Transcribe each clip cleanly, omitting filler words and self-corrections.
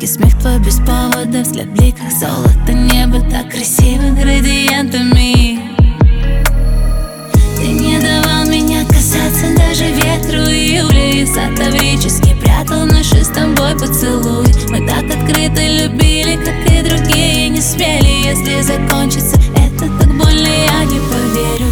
Легкий смех твой без повода, взгляд в бликах золото, небо так красиво градиентами. Ты не давал меня касаться даже ветру июля, и сад таврический прятал наши с тобой поцелуй. Мы так открыто любили, как и другие не смели. Если закончится это так больно, я не поверю.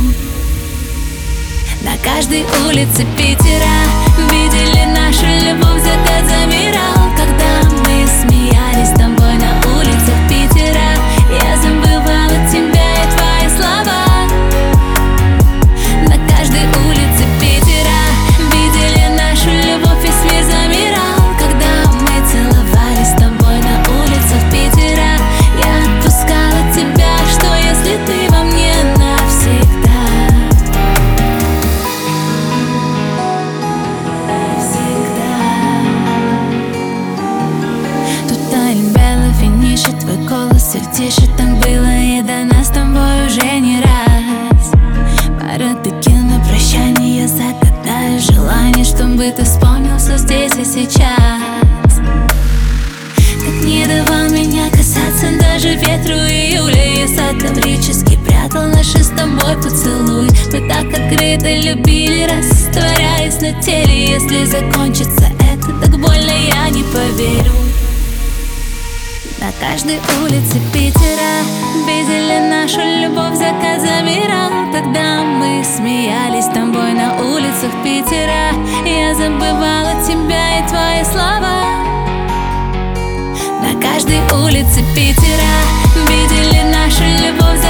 На каждой улице Питера видели нашу любовь, закат замирал. Когда мы смеялись с тобой на улицах Питера, я забывала тебя и твои слова. На каждой улице Питера видели нашу любовь, весь мир замирал. Когда мы целовались с тобой на улицах Питера, я отпускала тебя, что если ты во мне навсегда. Твой голос все тише, так было и до нас с тобой уже не раз. Пара текил на прощание, я загадаю желание, чтобы ты вспомнился здесь и сейчас. Как не давал меня касаться даже ветру июля, и сад таврический прятал наши с тобой поцелуй. Мы так открыто любили, растворяясь на теле. Если закончится это так больно, я не поверю. На каждой улице Питера видели нашу любовь, закат замирал. Когда мы смеялись с тобой на улицах Питера, я забывала тебя и твои слова. На каждой улице Питера видели нашу любовь,